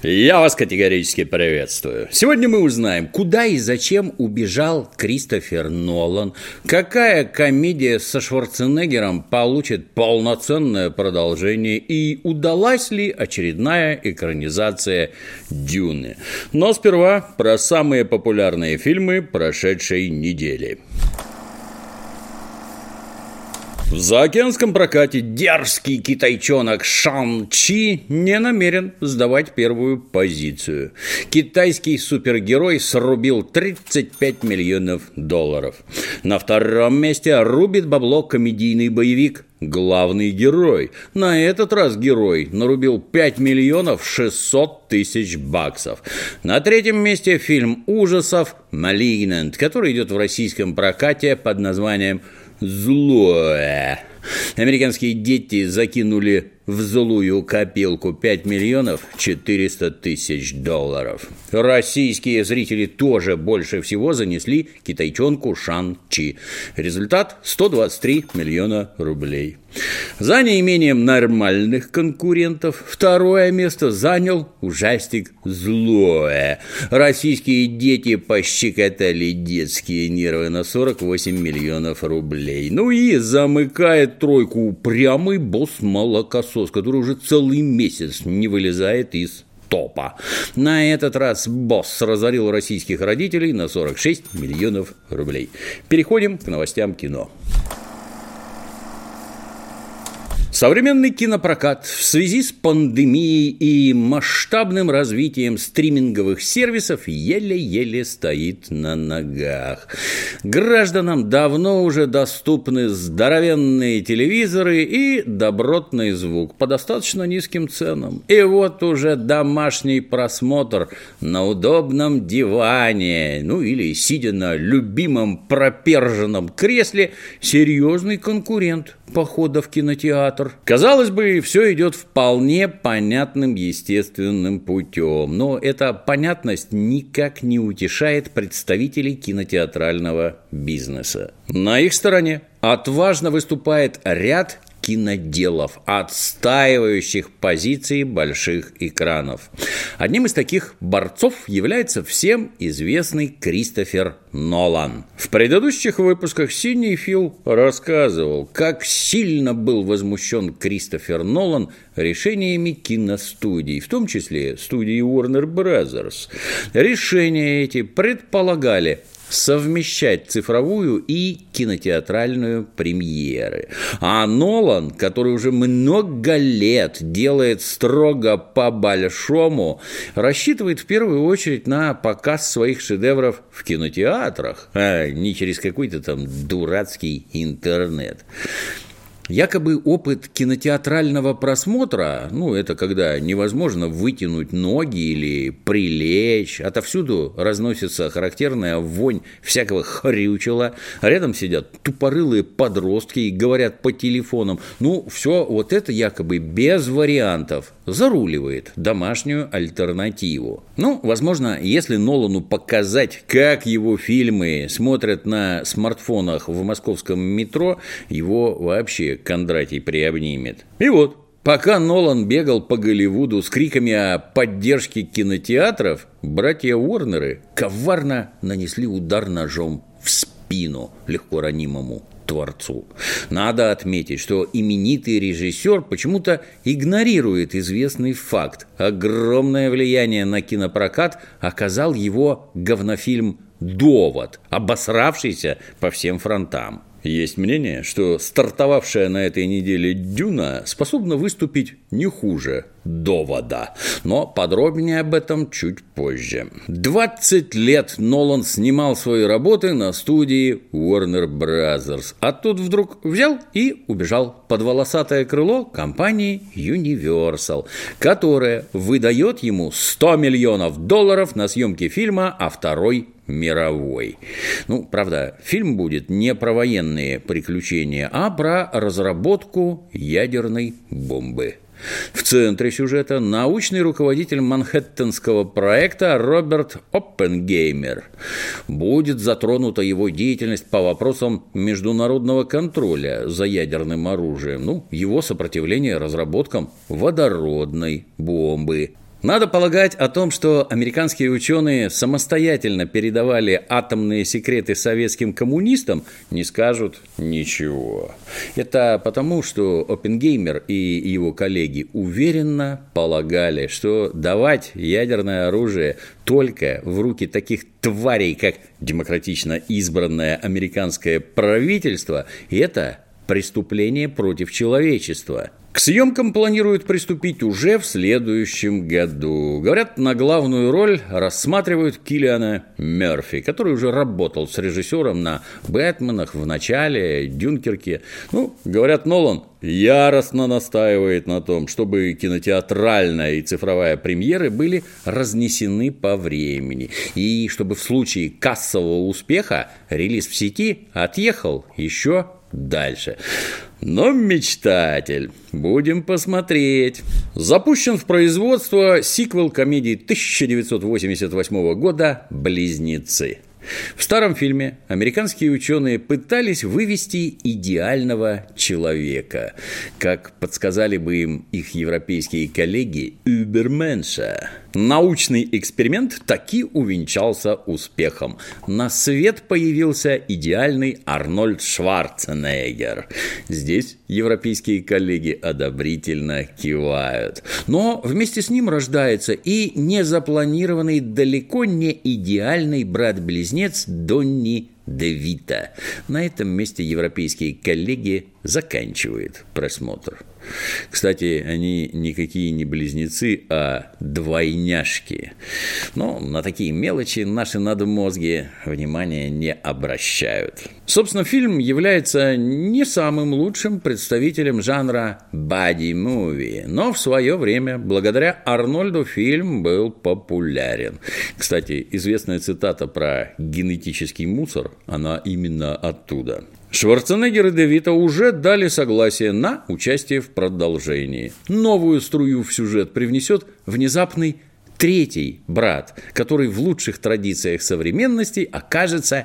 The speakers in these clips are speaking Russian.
Я вас категорически приветствую. Сегодня мы узнаем, куда и зачем убежал Кристофер Нолан, какая комедия со Шварценеггером получит полноценное продолжение и удалась ли очередная экранизация «Дюны». Но сперва про самые популярные фильмы прошедшей недели. В заокеанском прокате дерзкий китайчонок Шан-Чи не намерен сдавать первую позицию. Китайский супергерой срубил $35 миллионов. На втором месте рубит бабло комедийный боевик «Главный герой». На этот раз герой нарубил $5 600 000. На третьем месте фильм ужасов «Malignant», который идет в российском прокате под названием «Злое». Американские дети закинули в злую копилку $5 400 000. Российские зрители тоже больше всего занесли китайчонку Шан-Чи. Результат – 123 миллиона рублей. За неимением нормальных конкурентов второе место занял ужастик «Злое». Российские дети пощекотали детские нервы на 48 миллионов рублей. Ну и замыкает тройку упрямый босс-молокосос, который уже целый месяц не вылезает из топа. На этот раз босс разорил российских родителей на 46 миллионов рублей. Переходим к новостям кино. Современный кинопрокат в связи с пандемией и масштабным развитием стриминговых сервисов еле-еле стоит на ногах. Гражданам давно уже доступны здоровенные телевизоры и добротный звук по достаточно низким ценам. И вот уже домашний просмотр на удобном диване, ну или сидя на любимом проперженном кресле, серьезный конкурент похода в кинотеатр. Казалось бы, все идет вполне понятным естественным путем, но эта понятность никак не утешает представителей кинотеатрального бизнеса. На их стороне отважно выступает ряд киноделов, отстаивающих позиции больших экранов. Одним из таких борцов является всем известный Кристофер Нолан. В предыдущих выпусках Синий Фил рассказывал, как сильно был возмущен Кристофер Нолан решениями киностудий, в том числе студии Warner Bros. Решения эти предполагали совмещать цифровую и кинотеатральную премьеры. А Нолан, который уже много лет делает строго по-большому, рассчитывает в первую очередь на показ своих шедевров в кинотеатрах, а не через какой-то там дурацкий интернет. Якобы опыт кинотеатрального просмотра, это когда невозможно вытянуть ноги или прилечь, отовсюду разносится характерная вонь всякого хрючела, рядом сидят тупорылые подростки и говорят по телефонам. Все вот это якобы без вариантов заруливает домашнюю альтернативу. Возможно, если Нолану показать, как его фильмы смотрят на смартфонах в московском метро, его вообще Кондратий приобнимет. И вот, пока Нолан бегал по Голливуду с криками о поддержке кинотеатров, братья Уорнеры коварно нанесли удар ножом в спину легко ранимому творцу. Надо отметить, что именитый режиссер почему-то игнорирует известный факт. Огромное влияние на кинопрокат оказал его говнофильм «Довод», обосравшийся по всем фронтам. Есть мнение, что стартовавшая на этой неделе «Дюна» способна выступить не хуже «Довода». Но подробнее об этом чуть позже. 20 лет Нолан снимал свои работы на студии Warner Bros. А тут вдруг взял и убежал под волосатое крыло компании Universal, которая выдает ему $100 миллионов на съемки фильма о Второй мировой. Правда, фильм будет не про военные приключения, а про разработку ядерной бомбы. В центре сюжета научный руководитель манхэттенского проекта Роберт Оппенгеймер. Будет затронута его деятельность по вопросам международного контроля за ядерным оружием, его сопротивление разработкам водородной бомбы. Надо полагать о том, что американские ученые самостоятельно передавали атомные секреты советским коммунистам, не скажут ничего. Это потому, что Оппенгеймер и его коллеги уверенно полагали, что давать ядерное оружие только в руки таких тварей, как демократично избранное американское правительство, это преступление против человечества. К съемкам планируют приступить уже в следующем году. Говорят, на главную роль рассматривают Киллиана Мерфи, который уже работал с режиссером на «Бэтменах», в начале, «Дюнкерке». Говорят, Нолан яростно настаивает на том, чтобы кинотеатральная и цифровая премьеры были разнесены по времени. И чтобы в случае кассового успеха релиз в сети отъехал еще дальше. Но мечтатель. Будем посмотреть. Запущен в производство сиквел комедии 1988 года «Близнецы». В старом фильме американские ученые пытались вывести идеального человека, как подсказали бы им их европейские коллеги, Übermensch. Научный эксперимент таки увенчался успехом. На свет появился идеальный Арнольд Шварценеггер. Здесь европейские коллеги одобрительно кивают. Но вместе с ним рождается и незапланированный, далеко не идеальный брат-близнец Донни Девито. На этом месте европейские коллеги заканчивают просмотр. Кстати, они никакие не близнецы, а двойняшки. Но на такие мелочи наши надмозги внимания не обращают. Собственно, фильм является не самым лучшим представителем жанра бади-муви, но в свое время, благодаря Арнольду, фильм был популярен. Кстати, известная цитата про генетический мусор, она именно оттуда. Шварценеггер и Девито уже дали согласие на участие в продолжении. Новую струю в сюжет привнесет внезапный третий брат, который в лучших традициях современности окажется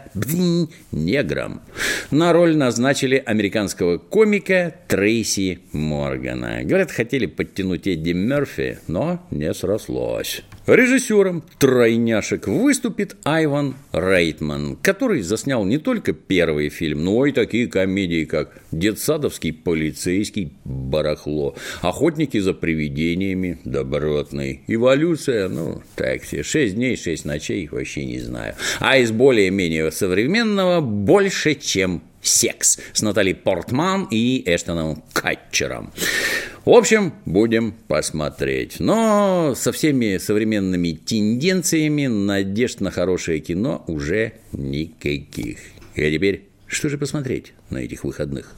негром. На роль назначили американского комика Трейси Моргана. Говорят, хотели подтянуть Эдди Мерфи, но не срослось. Режиссером тройняшек выступит Айван Рейтман, который заснял не только первый фильм, но и такие комедии, как «Детсадовский полицейский барахло», «Охотники за привидениями», «Добротный», «Эволюция», так себе, 6 дней, 6 ночей, вообще не знаю. А из более-менее современного «Больше, чем секс» с Натали Портман и Эштоном Катчером. В общем, будем посмотреть. Но со всеми современными тенденциями надежд на хорошее кино уже никаких. А теперь, что же посмотреть на этих выходных?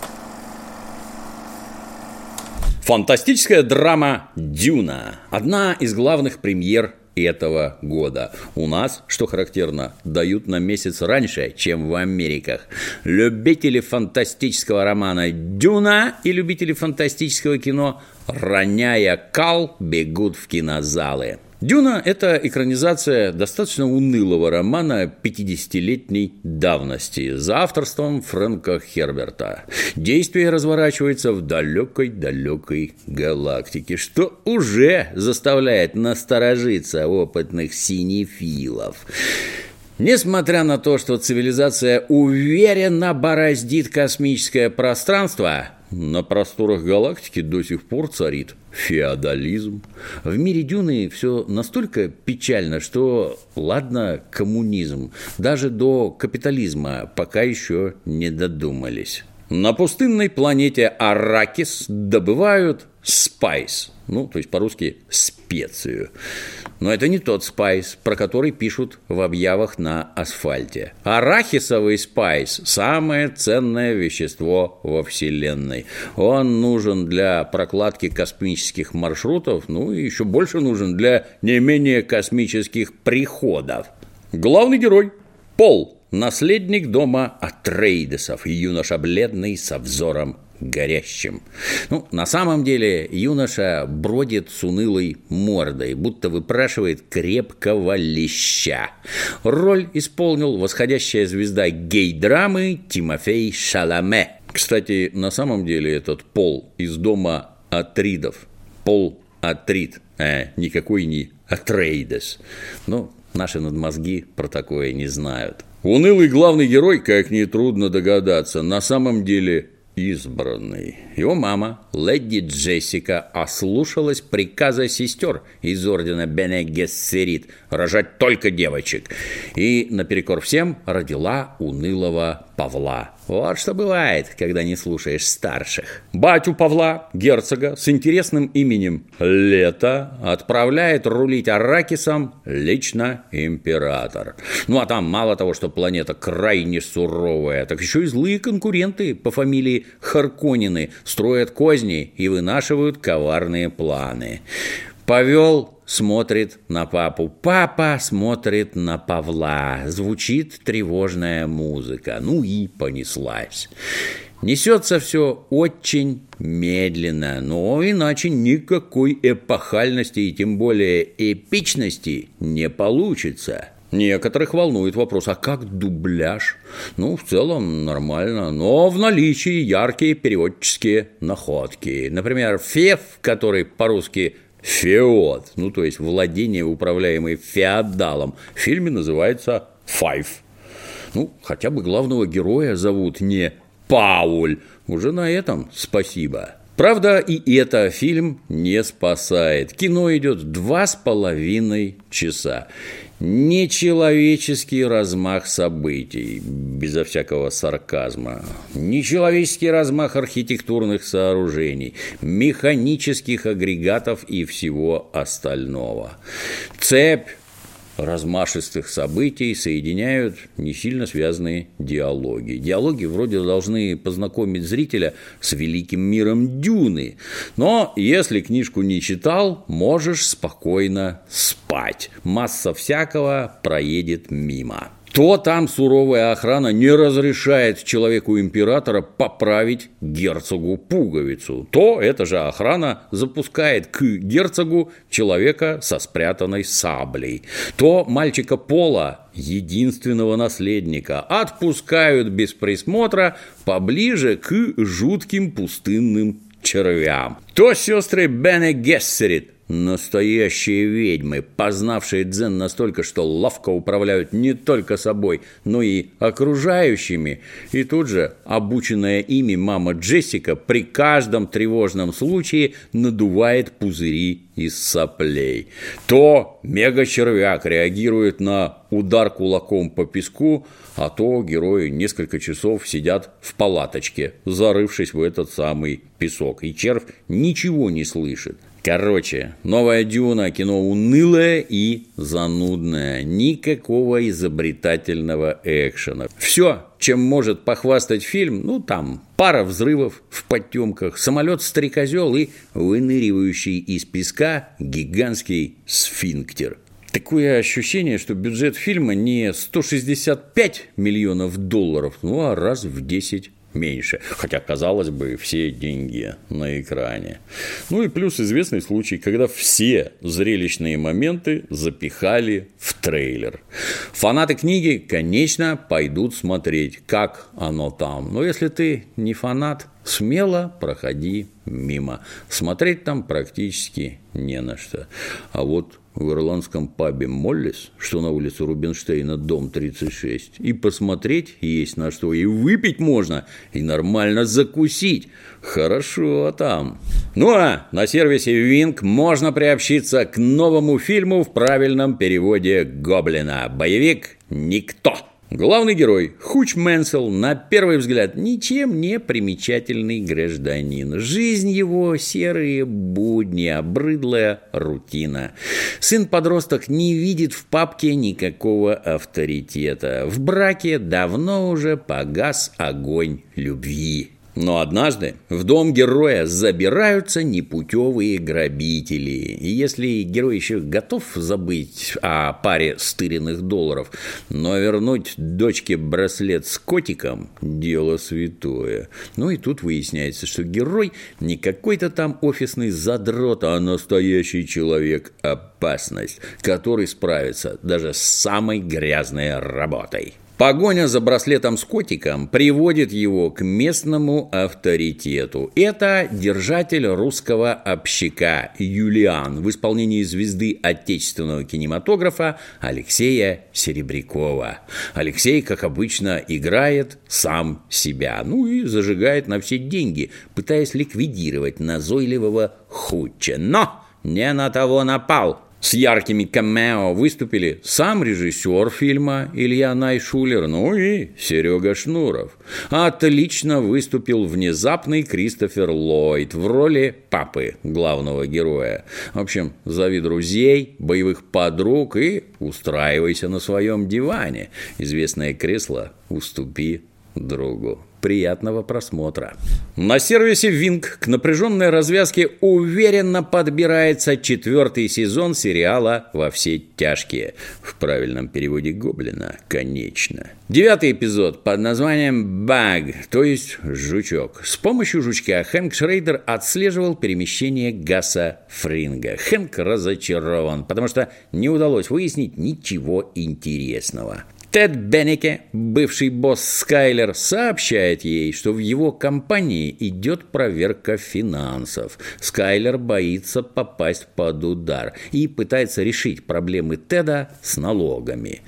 Фантастическая драма «Дюна». Одна из главных премьер этого года. У нас, что характерно, дают на месяц раньше, чем в Америках. Любители фантастического романа «Дюна» и любители фантастического кино, роняя кал, бегут в кинозалы. «Дюна» – это экранизация достаточно унылого романа 50-летней давности за авторством Фрэнка Херберта. Действие разворачивается в далекой-далекой галактике, что уже заставляет насторожиться опытных синефилов. Несмотря на то, что цивилизация уверенно бороздит космическое пространство, на просторах галактики до сих пор царит феодализм. В мире Дюны все настолько печально, что, ладно, коммунизм, даже до капитализма пока еще не додумались. На пустынной планете Арракис добывают спайс, то есть по-русски специю. Но это не тот спайс, про который пишут в объявах на асфальте. Арахисовый спайс – самое ценное вещество во Вселенной. Он нужен для прокладки космических маршрутов, и еще больше нужен для не менее космических приходов. Главный герой – Пол, наследник дома Атрейдесов, юноша бледный со взором горящим. На самом деле юноша бродит с унылой мордой, будто выпрашивает крепкого леща. Роль исполнил восходящая звезда гей-драмы Тимофей Шаламе. Кстати, на самом деле этот Пол из дома Атридов. Пол Атрид, никакой не Атрейдес. Ну, наши надмозги про такое не знают. Унылый главный герой, как нетрудно догадаться, на самом деле избранный. Его мама, леди Джессика, ослушалась приказа сестер из ордена Бене Гессерит рожать только девочек. И наперекор всем родила унылого Павла. Вот что бывает, когда не слушаешь старших. Батю Павла, герцога, с интересным именем Лето, отправляет рулить Арракисом лично император. Ну а там мало того, что планета крайне суровая, так еще и злые конкуренты по фамилии Харконнены строят козни и вынашивают коварные планы. Павел смотрит на папу, папа смотрит на Павла. Звучит тревожная музыка, ну и понеслась. Несется все очень медленно, но иначе никакой эпохальности и тем более эпичности не получится. Некоторых волнует вопрос, а как дубляж? Ну, в целом нормально, но в наличии яркие переводческие находки. Например, Феф, который по-русски феод, ну, то есть владение, управляемое феодалом, в фильме называется «Five». Ну, хотя бы главного героя зовут не Пауль. Уже на этом спасибо. Правда, и это фильм не спасает. Кино идет 2,5 часа. Нечеловеческий размах событий, безо всякого сарказма, нечеловеческий размах архитектурных сооружений, механических агрегатов и всего остального. Цепь размашистых событий соединяют не сильно связанные диалоги. Диалоги вроде должны познакомить зрителя с великим миром Дюны, но если книжку не читал, можешь спокойно спать. Масса всякого проедет мимо. То там суровая охрана не разрешает человеку-императора поправить герцогу пуговицу, то эта же охрана запускает к герцогу человека со спрятанной саблей, то мальчика Пола, единственного наследника, отпускают без присмотра поближе к жутким пустынным червям, то сестры Бене Гессерит, настоящие ведьмы, познавшие дзен настолько, что ловко управляют не только собой, но и окружающими. И тут же обученная ими мама Джессика при каждом тревожном случае надувает пузыри из соплей. То мега-червяк реагирует на удар кулаком по песку, а то герои несколько часов сидят в палаточке, зарывшись в этот самый песок, и червь ничего не слышит. Короче, новая Дюна – кино унылое и занудное. Никакого изобретательного экшена. Все, чем может похвастать фильм, ну там пара взрывов в потемках, самолет-стрекозел и выныривающий из песка гигантский сфинктер. Такое ощущение, что бюджет фильма не 165 миллионов долларов, ну а раз в 10 меньше. Хотя, казалось бы, все деньги на экране. Ну и плюс известный случай, когда все зрелищные моменты запихали в трейлер. Фанаты книги, конечно, пойдут смотреть, как оно там. Но если ты не фанат, смело проходи мимо. Смотреть там практически не на что. А вот в ирландском пабе «Моллис», что на улице Рубинштейна, дом 36, и посмотреть есть на что, и выпить можно, и нормально закусить. Хорошо там. Ну а на сервисе Wink можно приобщиться к новому фильму в правильном переводе Гоблина. Боевик «Никто». Главный герой Хуч Мэнсел, на первый взгляд, ничем не примечательный гражданин. Жизнь его – серые будни, обрыдлая рутина. Сын-подросток не видит в папке никакого авторитета. В браке давно уже погас огонь любви. Но однажды в дом героя забираются непутевые грабители. И если герой еще готов забыть о паре стыренных долларов, но вернуть дочке браслет с котиком – дело святое. Ну и тут выясняется, что герой не какой-то там офисный задрот, а настоящий человек-опасность, который справится даже с самой грязной работой. Погоня за браслетом с котиком приводит его к местному авторитету. Это держатель русского общака Юлиан в исполнении звезды отечественного кинематографа Алексея Серебрякова. Алексей, как обычно, играет сам себя, и зажигает на все деньги, пытаясь ликвидировать назойливого худча. Но не на того напал. С яркими камео выступили сам режиссер фильма Илья Найшулер, и Серега Шнуров. Отлично выступил внезапный Кристофер Ллойд в роли папы главного героя. В общем, зови друзей, боевых подруг и устраивайся на своем диване. Известное кресло уступи другу. Приятного просмотра. На сервисе Wink к напряженной развязке уверенно подбирается 4-й сезон сериала «Во все тяжкие». В правильном переводе Гоблина, конечно. 9-й эпизод под названием «Баг», то есть «Жучок». С помощью жучка Хэнк Шрейдер отслеживал перемещение Гаса Фринга. Хэнк разочарован, потому что не удалось выяснить ничего интересного. Тед Беннике, бывший босс Скайлер, сообщает ей, что в его компании идет проверка финансов. Скайлер боится попасть под удар и пытается решить проблемы Теда с налогами.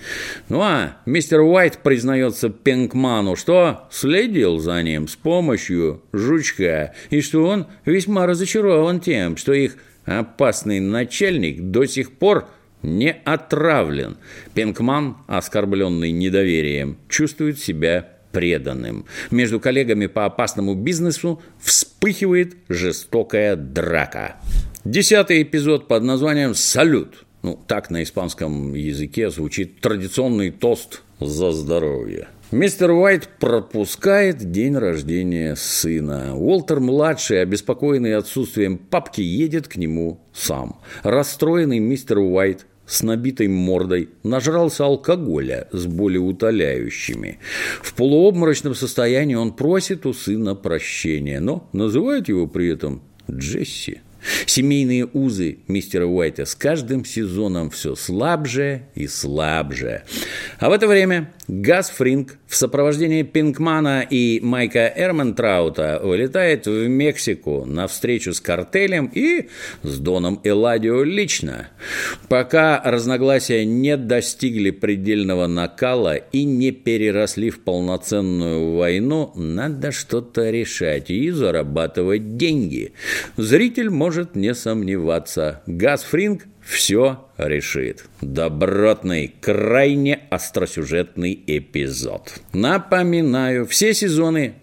Мистер Уайт признается Пинкману, что следил за ним с помощью жучка, и что он весьма разочарован тем, что их опасный начальник до сих пор не отравлен. Пинкман, оскорбленный недоверием, чувствует себя преданным. Между коллегами по опасному бизнесу вспыхивает жестокая драка. 10-й эпизод под названием «Салют». Так на испанском языке звучит традиционный тост за здоровье. Мистер Уайт пропускает день рождения сына. Уолтер-младший, обеспокоенный отсутствием папки, едет к нему сам. Расстроенный мистер Уайт с набитой мордой нажрался алкоголя с болеутоляющими. В полуобморочном состоянии он просит у сына прощения, но называет его при этом Джесси. Семейные узы мистера Уайта с каждым сезоном все слабже и слабже. А в это время Гас Фринг в сопровождении Пинкмана и Майка Эрментраута вылетает в Мексику на встречу с картелем и с Доном Эладио лично. Пока разногласия не достигли предельного накала и не переросли в полноценную войну, надо что-то решать и зарабатывать деньги. Зритель может не сомневаться. Гас Фринг все решит. Добротный, крайне остросюжетный эпизод. Напоминаю, все сезоны,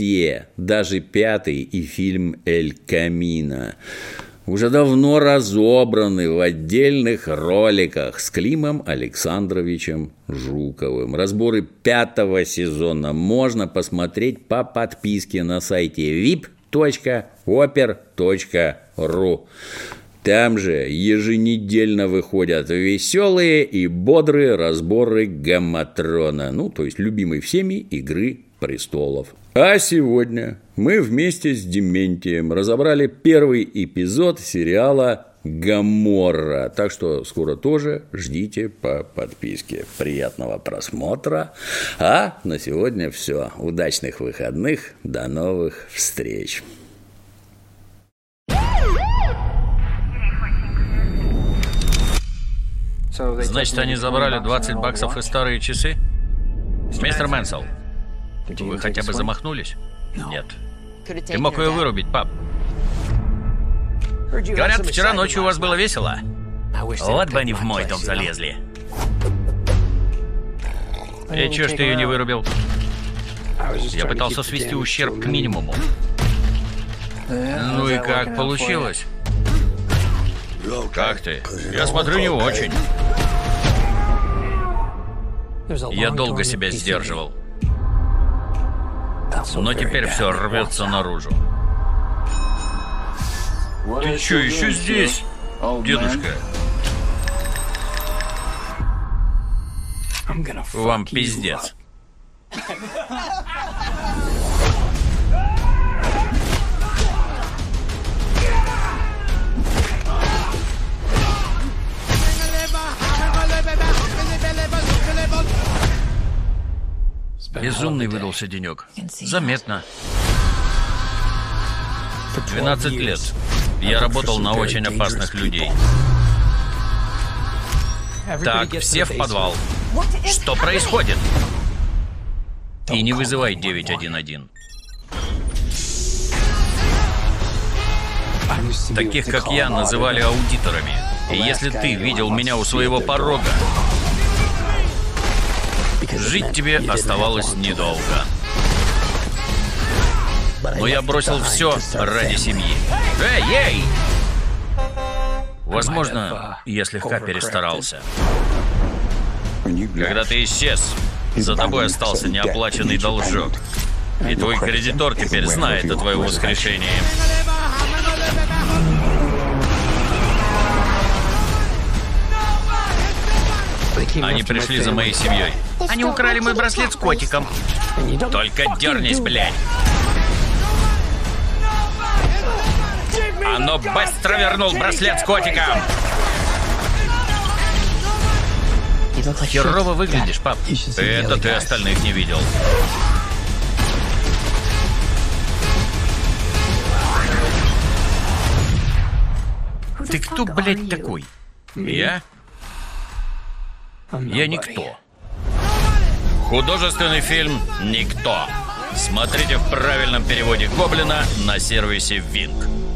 даже 5-й и фильм «Эль Камино» уже давно разобраны в отдельных роликах с Климом Александровичем Жуковым. Разборы 5-го сезона можно посмотреть по подписке на сайте vip.oper.ru. Там же еженедельно выходят веселые и бодрые разборы Гамматрона, то есть любимой всеми «Игры престолов». А сегодня мы вместе с Дементием разобрали 1-й эпизод сериала «Гоморра». Так что скоро тоже ждите по подписке. Приятного просмотра. А на сегодня все. Удачных выходных. До новых встреч. Значит, они забрали $20 и старые часы? Мистер Мэнсел, вы хотя бы замахнулись? Нет. Ты мог ее вырубить, пап. Говорят, вчера ночью у вас было весело. Вот бы они в мой дом залезли. И чё ж ты ее не вырубил? Я пытался свести ущерб к минимуму. Ну и как получилось? Как ты? Я смотрю, не очень. Я долго себя сдерживал. Но теперь все рвется наружу. Ты что, еще здесь, дедушка? Вам пиздец. Безумный выдался денек. Заметно. 12 лет. Я работал на очень опасных людей. Так, все в подвал. Что происходит? И не вызывай 911. Таких, как я, называли аудиторами. И если ты видел меня у своего порога, жить тебе оставалось недолго. Но я бросил все ради семьи. Эй! Возможно, я слегка перестарался. Когда ты исчез, за тобой остался неоплаченный должок. И твой кредитор теперь знает о твоем воскрешении. Они пришли за моей семьей. Они украли мой браслет с котиком. Только дернись, блядь. А ну быстро вернул браслет с котиком. Херово выглядишь, пап. Это ты остальных не видел. Ты кто, блядь, такой? Я? Я никто. Художественный фильм «Никто». Смотрите в правильном переводе Гоблина на сервисе Винк.